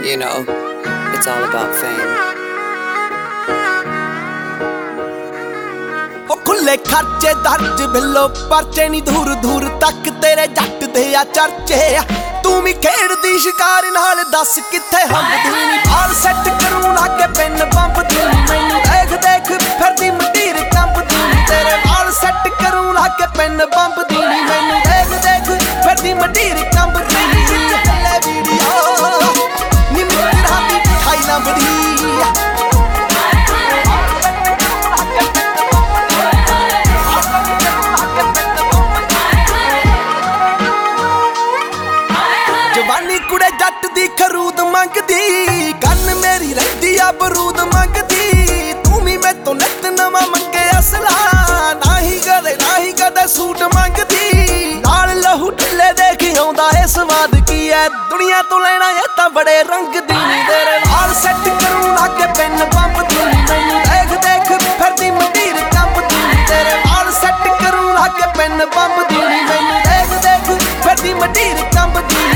You know, it's all about fame. खुले खर्चे दर्ज बिलो परचे नी दूर दूर तक तेरे जट दे आ चर्चे तू भी खेड़दी शिकार नाल दस किथे हम दूनी बाल सेट करूं लागे पेन बंब दूनी मैनू देख देख फिरदी मंडीर कंब दूनी तेरे बाल सेट करूं लागे पेन बंब दूनी मैनू देख देख फिरदी मंडीर कंब दूनी ले वीडियो नी मेरी राती खाई ना बड़ी जवानी कुड़े जट दी खरूद मंगदी गन मेरी रहती आ बरूद मंगदी तू भी मैं तो नित नवा मंगे असला नाही कदे सूट मंगदी नाल लहू ढिले देख आउंदा है स्वाद की है दुनिया तो लेना है तां बड़े रंग दी तेरे वाल सेट करूं लागे पेन बंब दूनी मैनू देख देख फिरदी मंडीर कंब दूनी तेरे वाल सेट करूं लागे पेन बंब दूनी मैनू देख देख फिरदी मंडीर कंब दूनी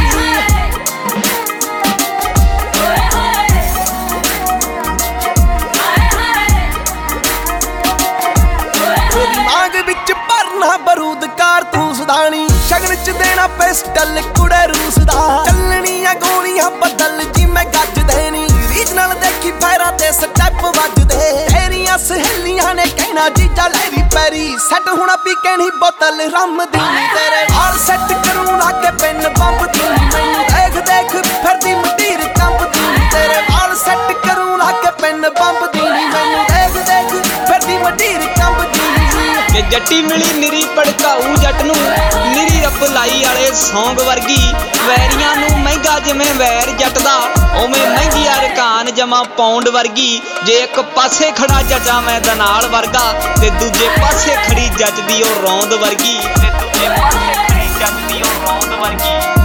बरूद कारतूस दानी शगन च देना पिस्टल कुड़े रूस दा चलनियां गोलियां बदल जी मैं गज देनी रीजनल देखी पैरा ते स्टैप वजदे तेरियां सहेलियां ने कहना जीजा लहरी पैरी सेट होना पी के नहीं बोतल रम दी तेरे वाल सेट करूं लागे पेन बंब दूनी मैनू देख देख फिरदी मंडीर कंब दूनी तेरे वाल सेट करूं लागे पेन बंब दूनी मैनू देख देख फिरदी मंडीर कंब दूनी जे जट्टी मिली निरी भड़काऊ जट नूं निरी रप लाई वाले सौंग वर्गी वैरियां नूं महंगा जिवें वैर जट दा उवें महंगी आ रकान जमा पौंड वर्गी जे एक पासे खड़ा जटा मैं दनाल वर्गा ते दूजे पासे खड़ी जच दी ओ रौंद वर्गी ते दूजे पासे खड़ी जच दी ओ रौंद वर्गी